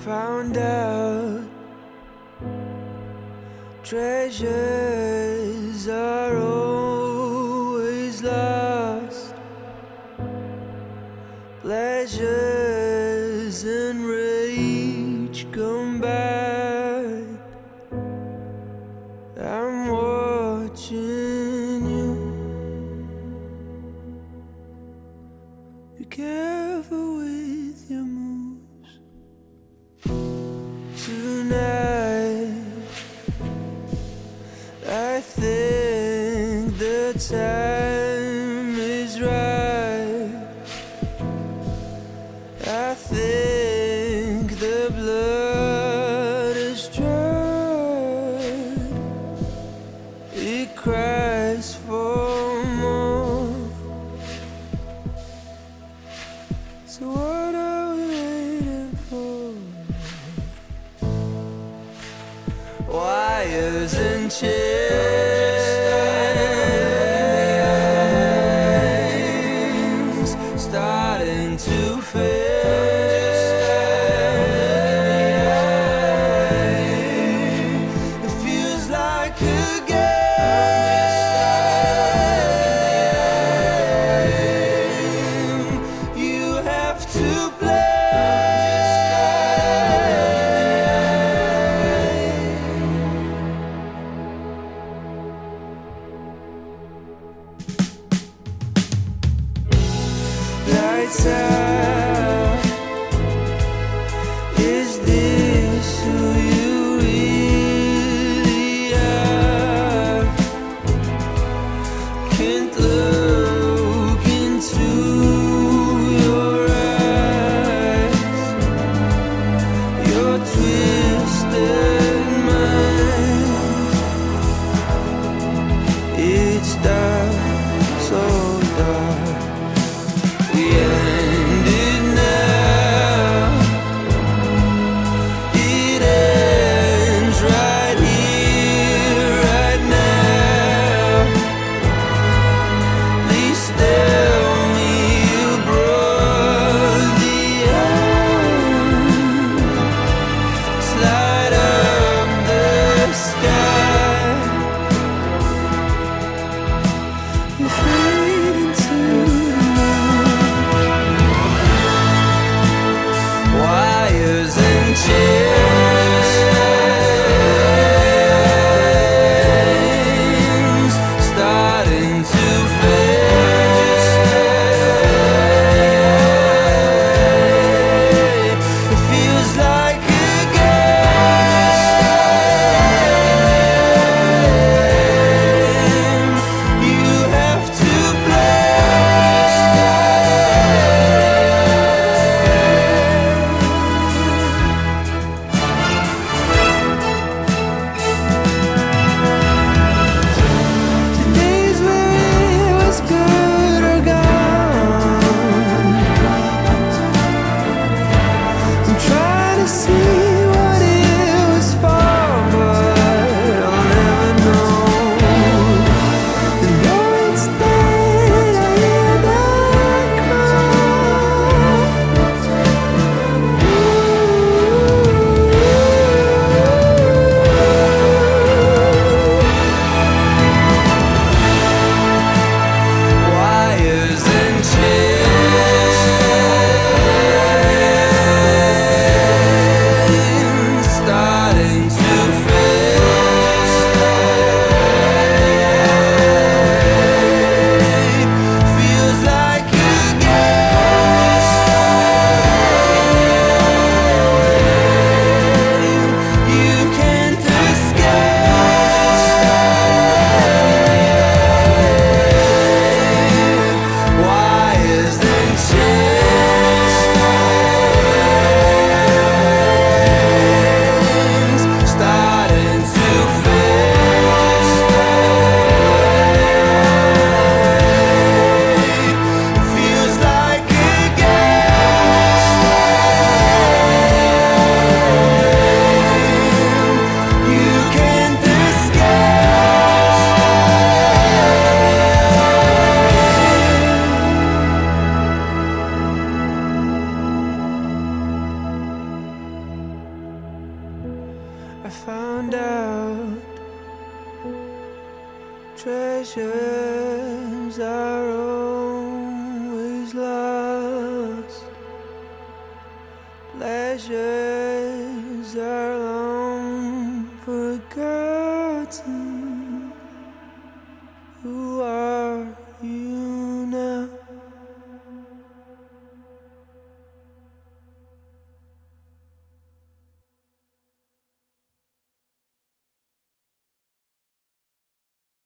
found out treasures are always lost, pleasures and rage come back. I'm watching you. Be careful with your moves tonight. I think the time is right. I think the blood is dried. It cries for more. So what are we waiting for? Wires and chains starting to fade. It feels like a game you have to play. I found out treasures are always lost, pleasures are